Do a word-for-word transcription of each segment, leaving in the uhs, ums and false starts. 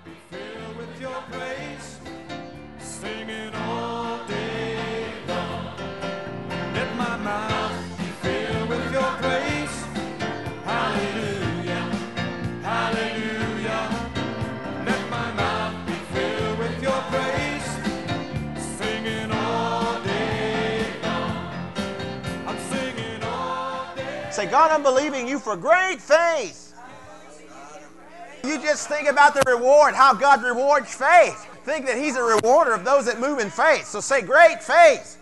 Filled with your praise, singing all day long. Let my mouth be filled with your praise. Hallelujah, hallelujah. Let my mouth be filled with your praise, singing all day long. I'm singing all day. Say, God, I'm believing you for great faith. You just think about the reward, how God rewards faith. Think that he's a rewarder of those that move in faith. So say, great faith.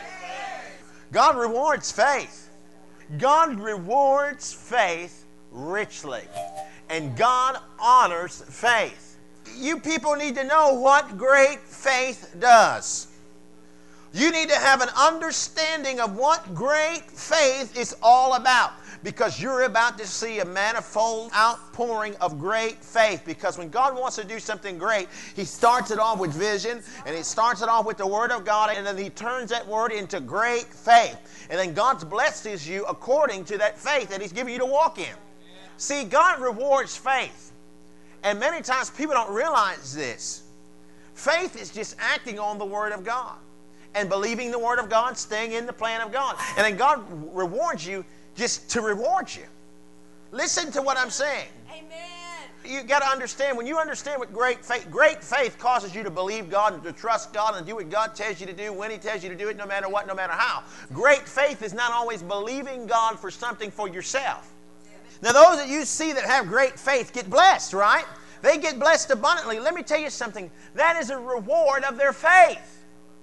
God rewards faith. God rewards faith richly. And God honors faith. You people need to know what great faith does. You need to have an understanding of what great faith is all about. Because you're about to see a manifold outpouring of great faith. Because when God wants to do something great, he starts it off with vision, and he starts it off with the Word of God, and then he turns that Word into great faith. And then God blesses you according to that faith that he's giving you to walk in. See, God rewards faith. And many times people don't realize this. Faith is just acting on the Word of God and believing the Word of God, staying in the plan of God. And then God rewards you just to reward you. Listen to what I'm saying. Amen. You got to understand, when you understand what great faith, great faith causes you to believe God and to trust God and do what God tells you to do when he tells you to do it, no matter what, no matter how. Great faith is not always believing God for something for yourself. Now, those that you see that have great faith get blessed, right? They get blessed abundantly. Let me tell you something. That is a reward of their faith.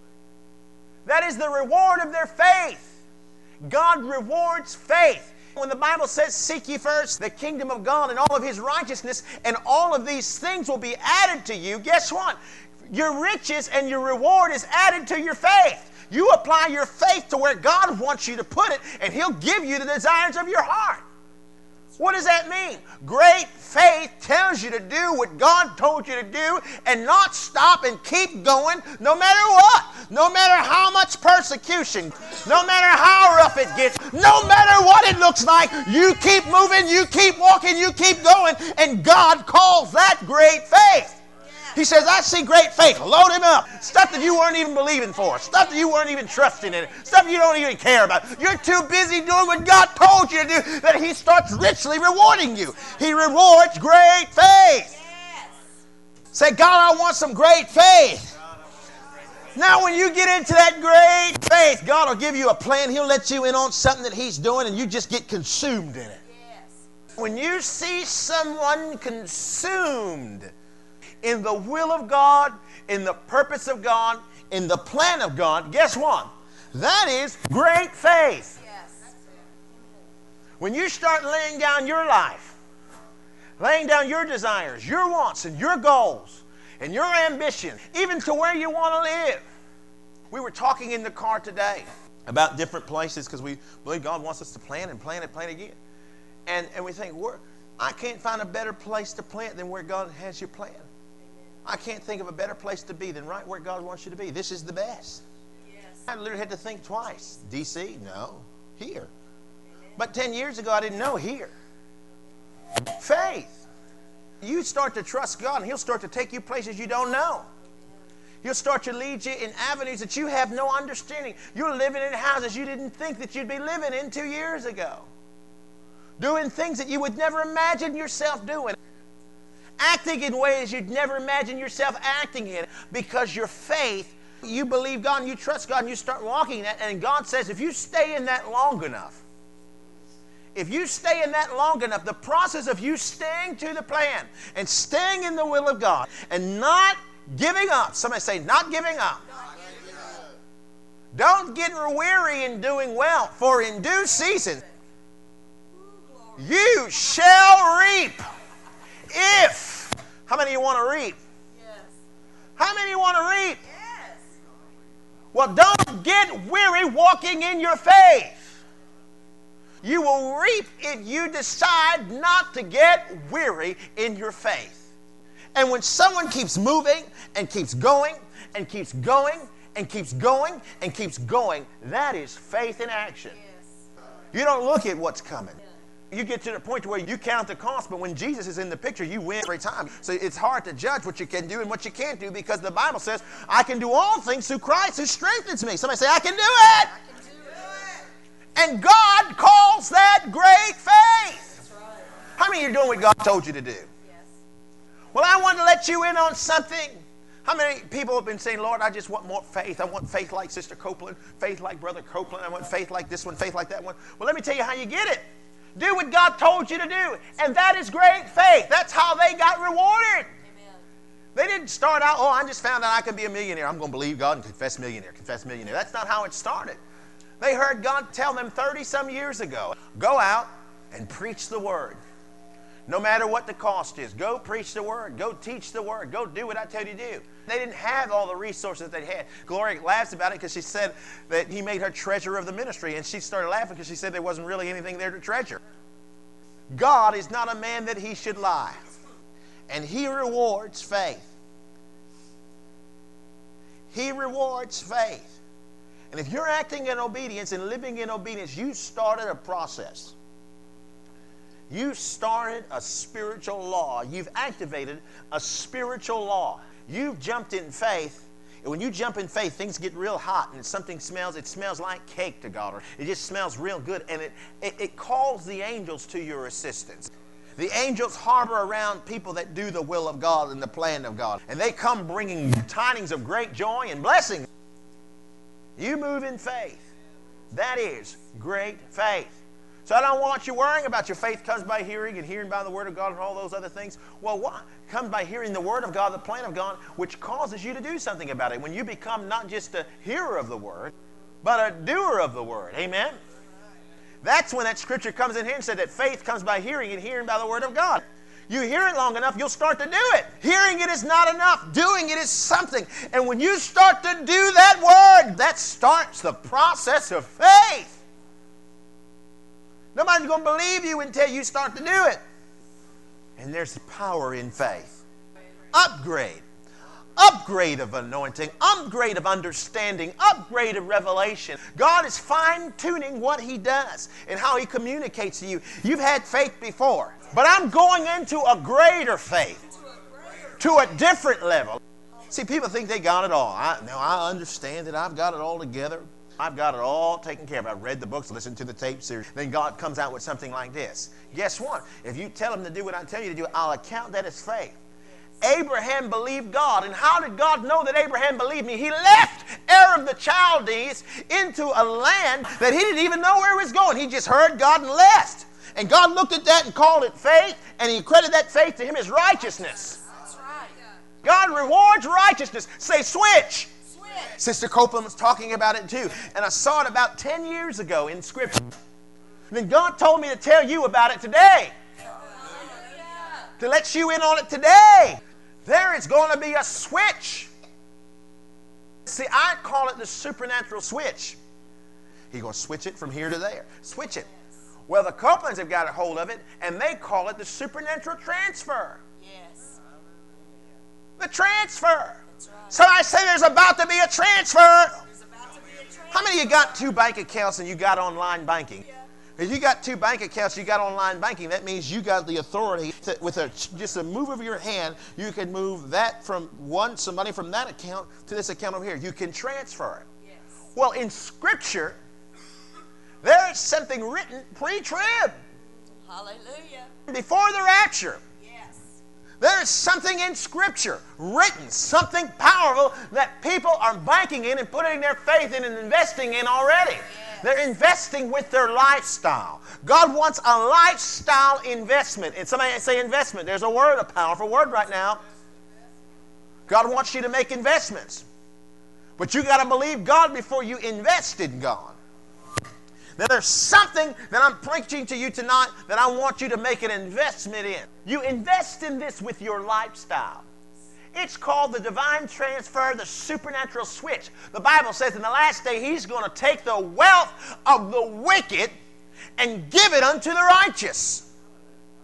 That is the reward of their faith. God rewards faith. When the Bible says, seek ye first the kingdom of God and all of his righteousness, and all of these things will be added to you, guess what? Your riches and your reward is added to your faith. You apply your faith to where God wants you to put it, and he'll give you the desires of your heart. What does that mean? Great faith tells you to do what God told you to do and not stop and keep going no matter what. No matter how much persecution, no matter how rough it gets, no matter what it looks like, you keep moving, you keep walking, you keep going, and God calls that great faith. He says, I see great faith. Load him up. Stuff that you weren't even believing for. Stuff that you weren't even trusting in. Stuff you don't even care about. You're too busy doing what God told you to do that he starts richly rewarding you. He rewards great faith. Yes. Say, God, I want some great faith. Now, when you get into that great faith, God will give you a plan. He'll let you in on something that he's doing, and you just get consumed in it. Yes. When you see someone consumed in the will of God, in the purpose of God, in the plan of God, guess what? That is great faith. Yes. When you start laying down your life, laying down your desires, your wants, and your goals, and your ambition, even to where you want to live. We were talking in the car today about different places because we believe God wants us to plant and plant and plant again. And, and we think, we're, I can't find a better place to plant than where God has you plant. I can't think of a better place to be than right where God wants you to be. This is the best. Yes. I literally had to think twice. D C? No. Here. But ten years ago, I didn't know here. Faith. You start to trust God, and he'll start to take you places you don't know. He'll start to lead you in avenues that you have no understanding. You're living in houses you didn't think that you'd be living in two years ago. Doing things that you would never imagine yourself doing. Acting in ways you'd never imagine yourself acting in, because your faith, you believe God and you trust God and you start walking in that, and God says if you stay in that long enough, if you stay in that long enough, the process of you staying to the plan and staying in the will of God and not giving up. Somebody say, not giving up. Not giving up. Don't get weary in doing well, for in due season you shall reap. If. How many of you want to reap? Yes. How many of you want to reap? Yes. Well, don't get weary walking in your faith. You will reap if you decide not to get weary in your faith. And when someone keeps moving and keeps going and keeps going and keeps going and keeps going, that is faith in action. Yes. You don't look at what's coming. You get to the point where you count the cost, but when Jesus is in the picture, you win every time. So it's hard to judge what you can do and what you can't do because the Bible says, I can do all things through Christ who strengthens me. Somebody say, I can do it. I can do it. And God calls that great faith. That's right. How many of you are doing what God told you to do? Yes. Well, I want to let you in on something. How many people have been saying, Lord, I just want more faith. I want faith like Sister Copeland, faith like Brother Copeland. I want faith like this one, faith like that one. Well, let me tell you how you get it. Do what God told you to do. And that is great faith. That's how they got rewarded. Amen. They didn't start out, oh, I just found out I can be a millionaire. I'm going to believe God and confess millionaire, confess millionaire. That's not how it started. They heard God tell them thirty-some years ago, go out and preach the word. No matter what the cost is, go preach the word. Go teach the word. Go do what I tell you to do. They didn't have all the resources they had. Gloria laughs about it because she said that he made her treasurer of the ministry, and she started laughing because she said there wasn't really anything there to treasure. God is not a man that he should lie, and he rewards faith. He rewards faith. And if you're acting in obedience and living in obedience, you started a process. You started a spiritual law. You've activated a spiritual law. You've jumped in faith. And when you jump in faith, things get real hot and something smells, it smells like cake to God. Or it just smells real good. And it, it, it calls the angels to your assistance. The angels harbor around people that do the will of God and the plan of God. And they come bringing tidings of great joy and blessing. You move in faith. That is great faith. So I don't want you worrying about your faith comes by hearing and hearing by the word of God and all those other things. Well, what? Comes by hearing the word of God, the plan of God, which causes you to do something about it. When you become not just a hearer of the word, but a doer of the word. Amen? That's when that scripture comes in here and said that faith comes by hearing and hearing by the word of God. You hear it long enough, you'll start to do it. Hearing it is not enough. Doing it is something. And when you start to do that word, that starts the process of faith. Nobody's going to believe you until you start to do it. And there's power in faith. Upgrade. Upgrade of anointing. Upgrade of understanding. Upgrade of revelation. God is fine-tuning what he does and how he communicates to you. You've had faith before, but I'm going into a greater faith. To a different level. See, people think they got it all. I, no, I understand that I've got it all together. I've got it all taken care of. I've read the books, listened to the tape series. Then God comes out with something like this. Guess what? If you tell him to do what I tell you to do, I'll account that as faith. Abraham believed God. And how did God know that Abraham believed me? He left Ur of the Chaldees into a land that he didn't even know where he was going. He just heard God and left. And God looked at that and called it faith, and he credited that faith to him as righteousness. That's right. God rewards righteousness. Say switch. Sister Copeland was talking about it too. And I saw it about ten years ago in Scripture. And then God told me to tell you about it today. To let you in on it today. There is going to be a switch. See, I call it the supernatural switch. He's going to switch it from here to there. Switch it. Well, the Copelands have got a hold of it, and they call it the supernatural transfer. Yes. The transfer. So I say there's about to be a transfer. There's about to be a transfer. How many of you got two bank accounts and you got online banking? Yeah. If you got two bank accounts, you got online banking, that means you got the authority to, with a, just a move of your hand, you can move that from one, some money from that account to this account over here. You can transfer it. Yes. Well, in Scripture, there is something written pre-trib. Hallelujah. Before the rapture. There is something in Scripture written, something powerful that people are banking in and putting their faith in and investing in already. Yes. They're investing with their lifestyle. God wants a lifestyle investment. And somebody say investment. There's a word, a powerful word right now. God wants you to make investments. But you got to believe God before you invest in God. Now, there's something that I'm preaching to you tonight that I want you to make an investment in. You invest in this with your lifestyle. It's called the divine transfer, the supernatural switch. The Bible says in the last day he's going to take the wealth of the wicked and give it unto the righteous.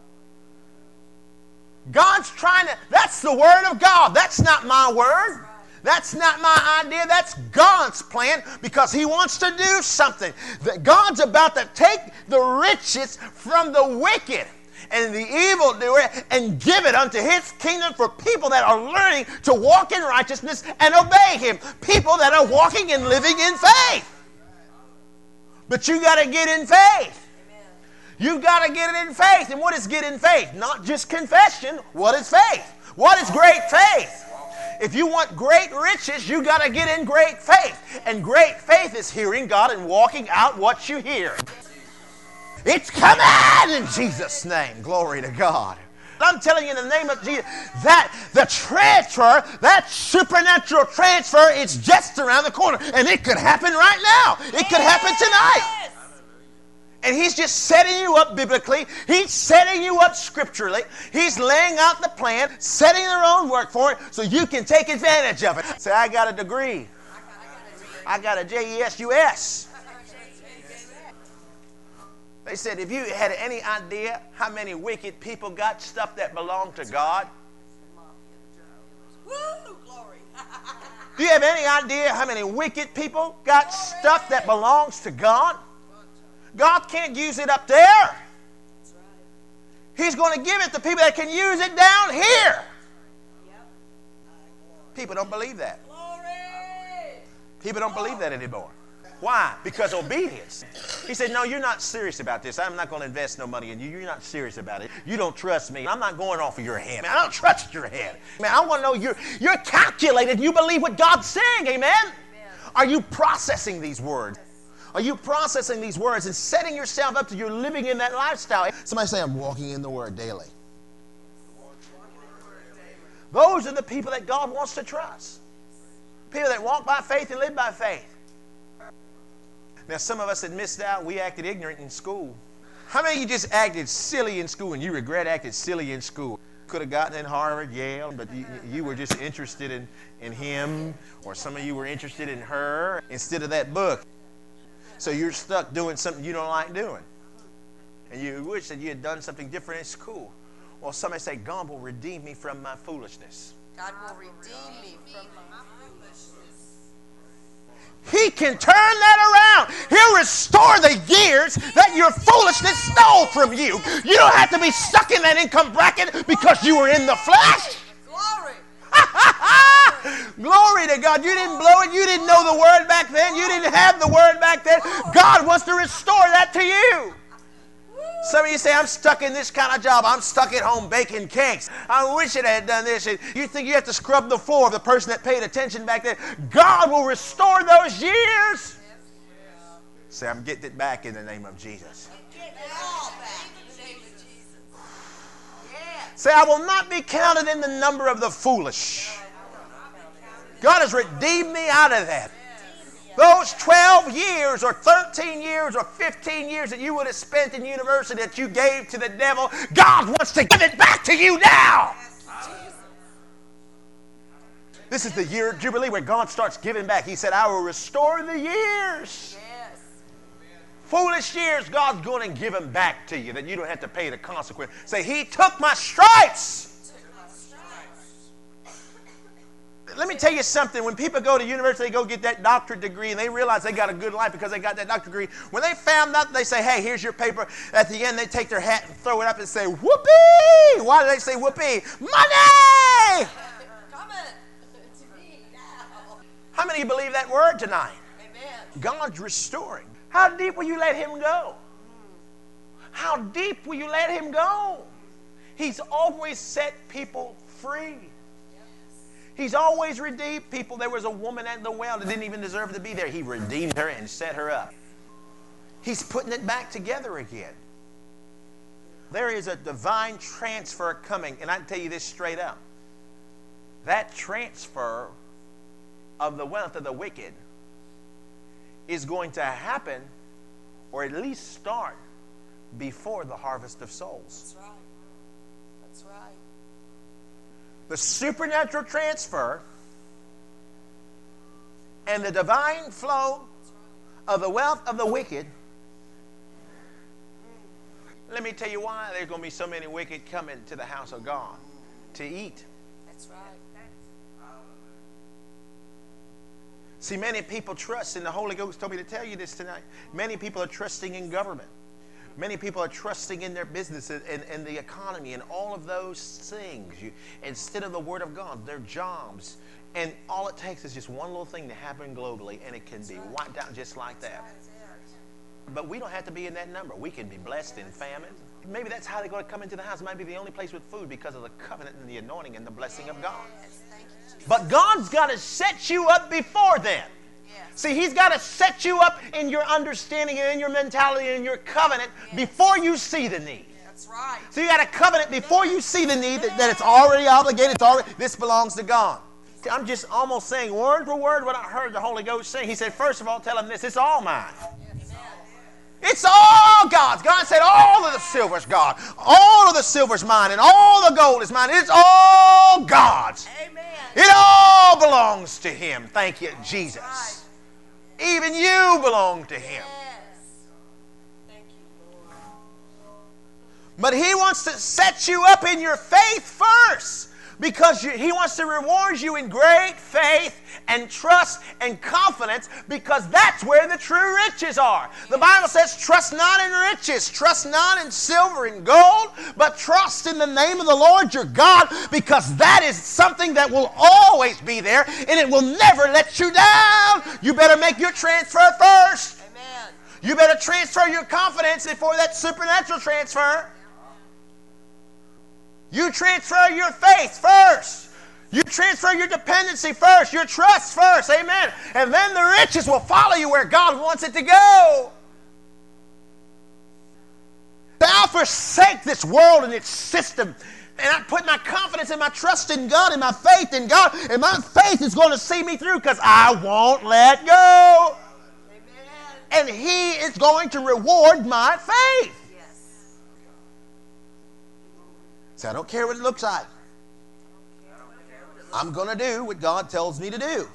God's trying to, that's the word of God. That's not my word. That's not my idea. That's God's plan because He wants to do something. That God's about to take the riches from the wicked and the evildoer and give it unto His kingdom for people that are learning to walk in righteousness and obey Him. People that are walking and living in faith. But you got to get in faith. You got to get it in faith. And what is get in faith? Not just confession. What is faith? What is great faith? If you want great riches, you got to get in great faith. And great faith is hearing God and walking out what you hear. It's coming in Jesus' name. Glory to God. I'm telling you in the name of Jesus that the transfer, that supernatural transfer is just around the corner. And it could happen right now. It could happen tonight. And He's just setting you up biblically. He's setting you up scripturally. He's laying out the plan, setting their own work for it so you can take advantage of it. Say, I got a degree. I got a J E S U S. They said, if you had any idea how many wicked people got stuff that belonged to God? Woo, glory. Do you have any idea how many wicked people got stuff that belongs to God? God can't use it up there. He's going to give it to people that can use it down here. People don't believe that. People don't believe that anymore. Why? Because obedience. He said, no, you're not serious about this. I'm not going to invest no money in you. You're not serious about it. You don't trust me. I'm not going off of your head. Man, I don't trust your head. Man, I want to know you're, you're calculated. You believe what God's saying. Amen? Amen? Are you processing these words? Are you processing these words and setting yourself up to you're living in that lifestyle? Somebody say, I'm walking in the Word daily. Those are the people that God wants to trust. People that walk by faith and live by faith. Now, some of us had missed out. We acted ignorant in school. How many of you just acted silly in school and you regret acting silly in school? Could have gotten in Harvard, Yale, but you, you were just interested in, in him, or some of you were interested in her instead of that book. So you're stuck doing something you don't like doing. And you wish that you had done something different in school. Well, somebody say, God will redeem me from my foolishness. God will redeem me from my foolishness. He can turn that around. He'll restore the years that your foolishness stole from you. You don't have to be stuck in that income bracket because you were in the flesh. Glory. Glory to God. You didn't blow it. You didn't know the word back then. You didn't have the word back then. God wants to restore that to you. Some of you say, I'm stuck in this kind of job. I'm stuck at home baking cakes. I wish I had done this. And you think you have to scrub the floor of the person that paid attention back then. God will restore those years. Say, I'm getting it back in the name of Jesus. Say, I will not be counted in the number of the foolish. God has redeemed me out of that. Those twelve years or thirteen years or fifteen years that you would have spent in university that you gave to the devil, God wants to give it back to you now. This is the year of Jubilee where God starts giving back. He said, I will restore the years. Foolish years, God's going to give them back to you that you don't have to pay the consequence. Say, He took my stripes. Let me tell you something. When people go to university, they go get that doctorate degree, and they realize they got a good life because they got that doctorate degree. When they found out, they say, hey, here's your paper. At the end, they take their hat and throw it up and say, whoopee! Why do they say whoopee? Money! How many of you believe that word tonight? Amen. God's restoring. How deep will you let Him go? How deep will you let Him go? He's always set people free. He's always redeemed people. There was a woman at the well that didn't even deserve to be there. He redeemed her and set her up. He's putting it back together again. There is a divine transfer coming, and I can tell you this straight up. That transfer of the wealth of the wicked is going to happen, or at least start, before the harvest of souls. That's right. That's right. The supernatural transfer and the divine flow of the wealth of the wicked. Let me tell you why there's going to be so many wicked coming to the house of God to eat. That's right. See, many people trust, and the Holy Ghost told me to tell you this tonight. Many people are trusting in government. Many people are trusting in their business and, and, and the economy and all of those things. You, instead of the Word of God, their jobs. And all it takes is just one little thing to happen globally, and it can be wiped out just like that. But we don't have to be in that number. We can be blessed in famine. Maybe that's how they're going to come into the house. It might be the only place with food because of the covenant and the anointing and the blessing of God. But God's got to set you up before then. See, He's got to set you up in your understanding and in your mentality and in your covenant before you see the need. That's right. So you got a covenant before you see the need that, that it's already obligated. It's already, this belongs to God. See, I'm just almost saying word for word what I heard the Holy Ghost say. He said, first of all, tell him this, it's all mine. It's all God's. God said all of the silver's God. All of the silver's mine and all the gold is mine. It's all God's. Amen. It all belongs to Him. Thank you, Jesus. Right. Even you belong to Him. Yes. Thank you, Lord. But He wants to set you up in your faith first. Because you, He wants to reward you in great faith and trust and confidence, because that's where the true riches are. The Bible says, trust not in riches, trust not in silver and gold, but trust in the name of the Lord your God, because that is something that will always be there, and it will never let you down. You better make your transfer first. Amen. You better transfer your confidence before that supernatural transfer. You transfer your faith first. You transfer your dependency first, your trust first. Amen. And then the riches will follow you where God wants it to go. I'll forsake this world and its system. And I put my confidence and my trust in God and my faith in God. And my faith is going to see me through because I won't let go. Amen. And He is going to reward my faith. So I don't care what it looks like. I'm going to do what God tells me to do.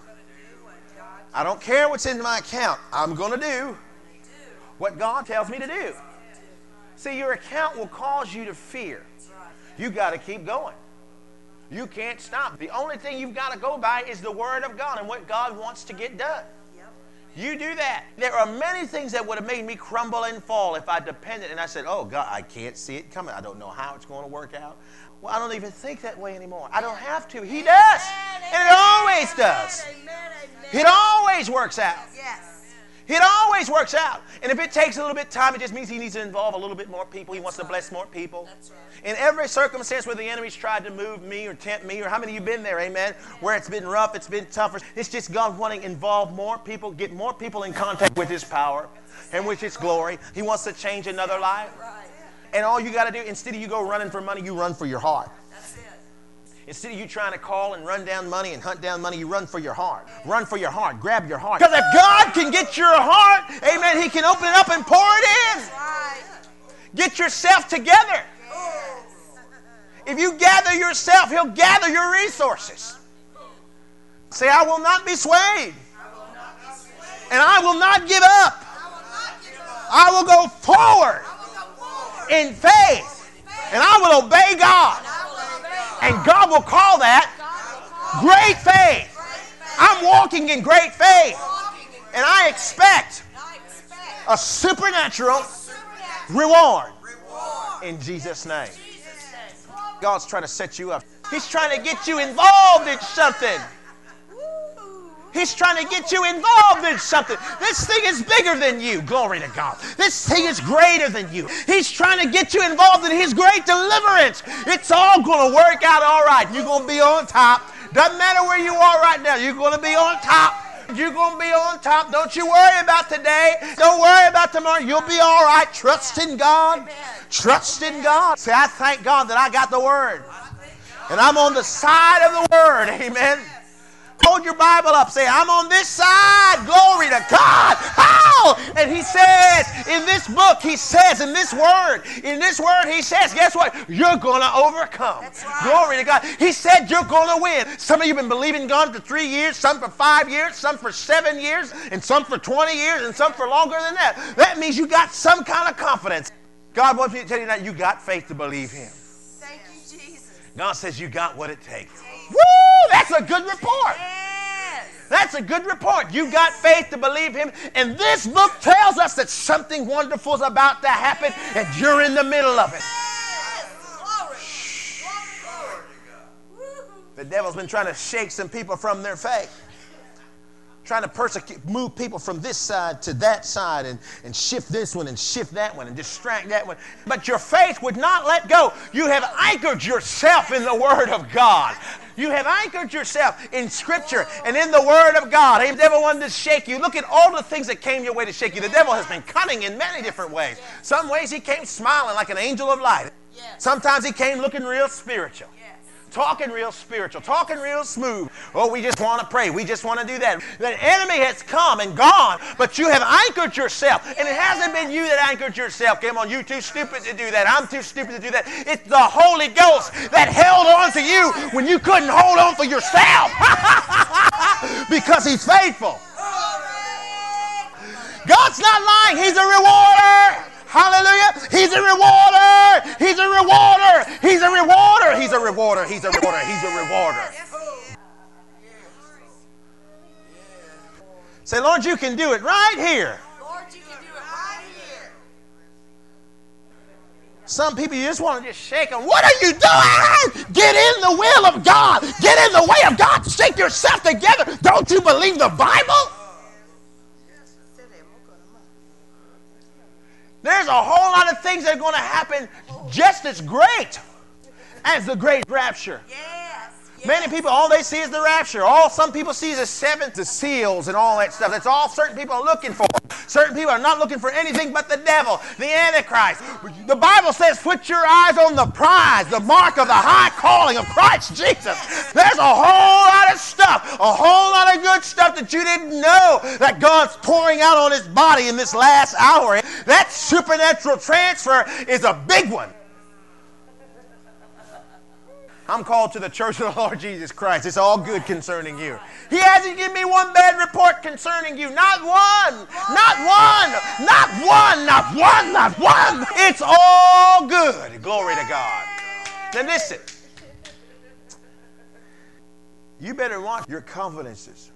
I don't care what's in my account. I'm going to do what God tells me to do. See, your account will cause you to fear. You got to keep going. You can't stop. The only thing you've got to go by is the Word of God and what God wants to get done. You do that. There are many things that would have made me crumble and fall if I depended and I said, oh, God, I can't see it coming. I don't know how it's going to work out. Well, I don't even think that way anymore. I don't have to. He does. And it always does. It always works out. Yes. It always works out. And if it takes a little bit of time, it just means He needs to involve a little bit more people. He wants to bless more people. That's right. In every circumstance where the enemy's tried to move me or tempt me, or how many of you been there, amen, where it's been rough, it's been tougher, it's just God wanting to involve more people, get more people in contact with His power and with His glory. He wants to change another life. Right. And all you got to do, instead of you go running for money, you run for your heart. That's it. Instead of you trying to call and run down money and hunt down money, you run for your heart. Run for your heart. Grab your heart. Because if God can get your heart, amen, He can open it up and pour it in. Right. Get yourself together. Yes. If you gather yourself, He'll gather your resources. Say, I will not be swayed. And I will not give up. I will go forward in faith. And I will obey God. And God will call that great faith. I'm walking in great faith. And I expect a supernatural reward in Jesus' name. God's trying to set you up. He's trying to get you involved in something. He's trying to get you involved in something. This thing is bigger than you. Glory to God. This thing is greater than you. He's trying to get you involved in His great deliverance. It's all going to work out all right. You're going to be on top. Doesn't matter where you are right now. You're going to be on top. You're going to be on top. Don't you worry about today. Don't worry about tomorrow. You'll be all right. Trust in God. Trust in God. See, I thank God that I got the Word. And I'm on the side of the Word. Amen. Hold your Bible up. Say, I'm on this side. Glory to God. How? And He says, in this book, He says, in this Word, in this Word, He says, guess what? You're going to overcome. Right. Glory to God. He said you're going to win. Some of you have been believing God for three years, some for five years, some for seven years, and some for twenty years, and some for longer than that. That means you got some kind of confidence. God wants me to tell you that you got faith to believe Him. Thank you, Jesus. God says you got what it takes. Woo! That's a good report. Yes. That's a good report. You got faith to believe him. And this book tells us that something wonderful is about to happen, and you're in the middle of it. The devil's been trying to shake some people from their faith. Trying to persecute, move people from this side to that side and, and shift this one and shift that one and distract that one. But your faith would not let go. You have anchored yourself in the Word of God. You have anchored yourself in Scripture and in the Word of God. The devil wanted to shake you. Look at all the things that came your way to shake you. The devil has been cunning in many different ways. Some ways he came smiling like an angel of light. Sometimes he came looking real spiritual. Talking real spiritual, talking real smooth. Oh, we just want to pray. We just want to do that. The enemy has come and gone, but you have anchored yourself. And it hasn't been you that anchored yourself. Come on, you too stupid to do that. I'm too stupid to do that. It's the Holy Ghost that held on to you when you couldn't hold on for yourself. Because he's faithful. God's not lying. He's a rewarder. Hallelujah. He's a rewarder. He's a rewarder. He's a rewarder. He's a rewarder. He's a rewarder. He's a rewarder. Say, Lord, you can do it right here. Lord, you can do it right here. Some people, you just want to just shake them. What are you doing? Get in the will of God. Get in the way of God. Shake yourself together. Don't you believe the Bible? There's a whole lot of things that are going to happen just as great as the great rapture. Yes, yes. Many people, all they see is the rapture. All some people see is the seventh, the seals and all that stuff. That's all certain people are looking for. Certain people are not looking for anything but the devil, the Antichrist. The Bible says, put your eyes on the prize, the mark of the high calling of Christ Jesus. There's a whole lot of stuff, a whole lot of good stuff that you didn't know that God's pouring out on his body in this last hour. That supernatural transfer is a big one. I'm called to the church of the Lord Jesus Christ. It's all good concerning you. He hasn't given me one bad report concerning you. Not one. Not one. Not one. Not one. Not one. It's all good. Glory to God. Now listen. You better watch your confidences.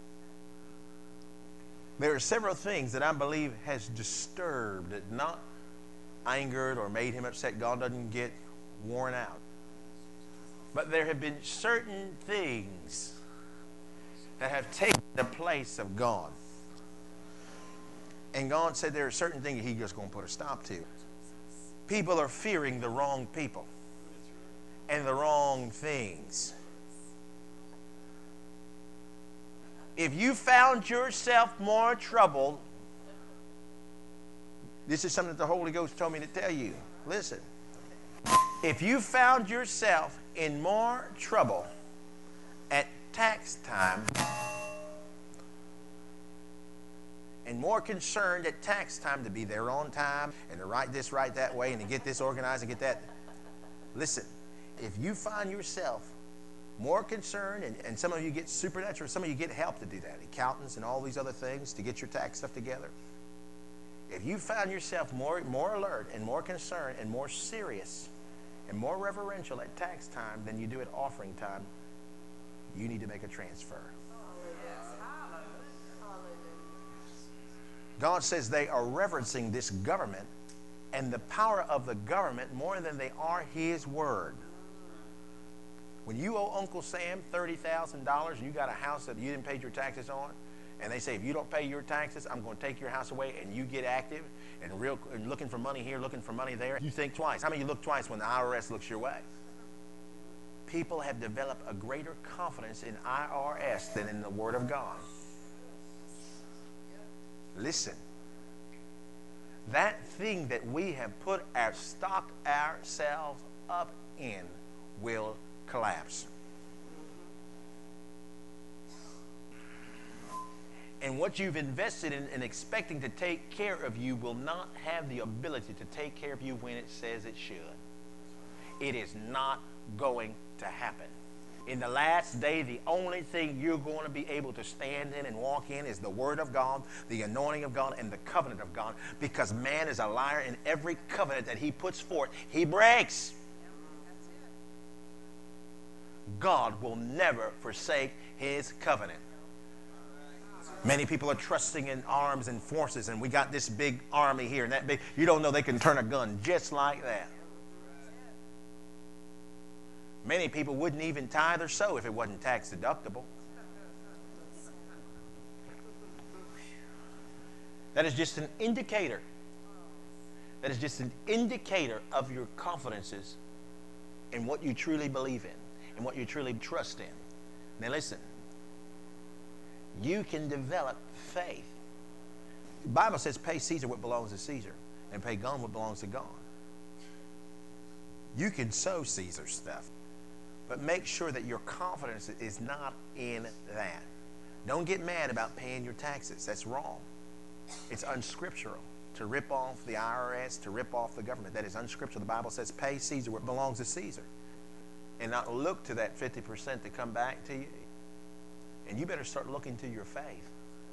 There are several things that I believe has disturbed, not angered or made him upset. God doesn't get worn out. But there have been certain things that have taken the place of God. And God said there are certain things He's just going to put a stop to. People are fearing the wrong people and the wrong things. If you found yourself more troubled, this is something that the Holy Ghost told me to tell you. Listen. If you found yourself in more trouble at tax time and more concerned at tax time to be there on time and to write this, write that way and to get this organized and get that. Listen, if you find yourself more concerned, and, and some of you get supernatural, some of you get help to do that, accountants and all these other things to get your tax stuff together. If you found yourself more, more alert and more concerned and more serious and more reverential at tax time than you do at offering time, you need to make a transfer. God says they are reverencing this government and the power of the government more than they are His word. When you owe Uncle Sam thirty thousand dollars and you got a house that you didn't pay your taxes on, and they say, if you don't pay your taxes, I'm going to take your house away, and you get active and real and looking for money here, looking for money there, you think twice. How many of you look twice when the I R S looks your way? People have developed a greater confidence in I R S than in the Word of God. Listen. That thing that we have put our stocked ourselves up in will collapse. And what you've invested in and expecting to take care of you will not have the ability to take care of you when it says it should. It is not going to happen. In the last day, the only thing you're going to be able to stand in and walk in is the Word of God, the anointing of God, and the covenant of God, because man is a liar, and every covenant that he puts forth, he breaks. God will never forsake His covenant. Many people are trusting in arms and forces, and we got this big army here and that big. You don't know they can turn a gun just like that. Many people wouldn't even tithe or sow if it wasn't tax deductible. That is just an indicator. That is just an indicator of your confidences in what you truly believe in and what you truly trust in. Now listen, you can develop faith. The Bible says pay Caesar what belongs to Caesar and pay God what belongs to God. You can sow Caesar stuff, but make sure that your confidence is not in that. Don't get mad about paying your taxes. That's wrong. It's unscriptural to rip off the I R S, to rip off the government. That is unscriptural. The Bible says pay Caesar what belongs to Caesar and not look to that fifty percent to come back to you. And you better start looking to your faith.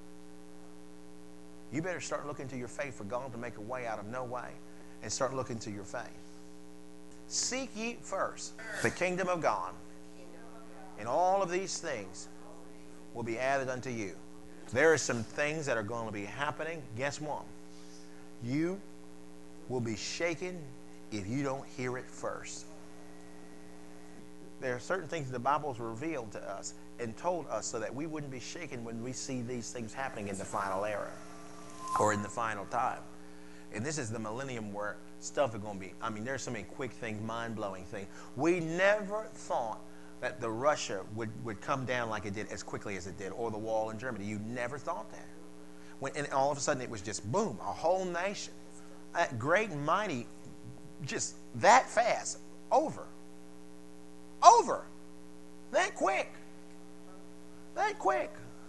You better start looking to your faith for God to make a way out of no way, and start looking to your faith. Seek ye first the kingdom of God, and all of these things will be added unto you. There are some things that are going to be happening. Guess what? You will be shaken if you don't hear it first. There are certain things the Bible's revealed to us and told us so that we wouldn't be shaken when we see these things happening in the final era or in the final time. And this is the millennium where stuff is going to be, I mean, there's so many quick things, mind-blowing things. We never thought that the Russia would, would come down like it did as quickly as it did, or the wall in Germany. You never thought that. When, and all of a sudden it was just boom, a whole nation. That great and mighty, just that fast, over. Over. That quick. That quick.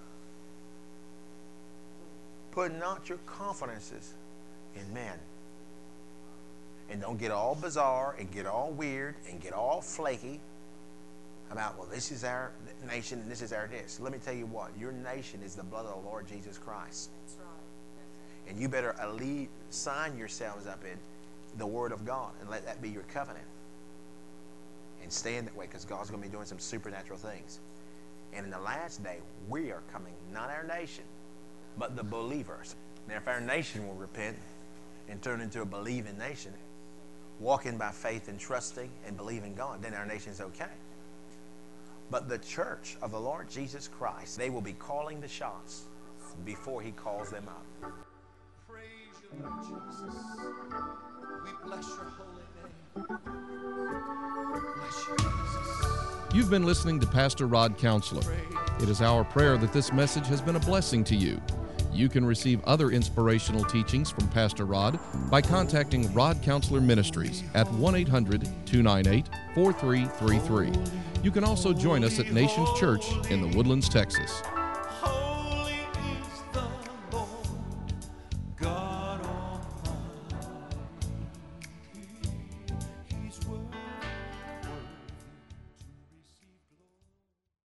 Put not your confidences in men. And don't get all bizarre and get all weird and get all flaky about, well, this is our nation and this is our this. Let me tell you what, your nation is the blood of the Lord Jesus Christ. That's right. And you better lead, sign yourselves up in the Word of God and let that be your covenant. And stay in that way, because God's going to be doing some supernatural things. And in the last day, we are coming, not our nation, but the believers. Now, if our nation will repent and turn into a believing nation, walking by faith and trusting and believing God, then our nation's okay. But the church of the Lord Jesus Christ, they will be calling the shots before he calls them up. Praise you, Lord Jesus. We bless your holy name. Bless you, Jesus. You've been listening to Pastor Rod Counselor. It is our prayer that this message has been a blessing to you. You can receive other inspirational teachings from Pastor Rod by contacting Rod Counselor Ministries at one eight hundred, two nine eight, four three three three. You can also join us at Nations Church in the Woodlands, Texas. Holy is the Lord God.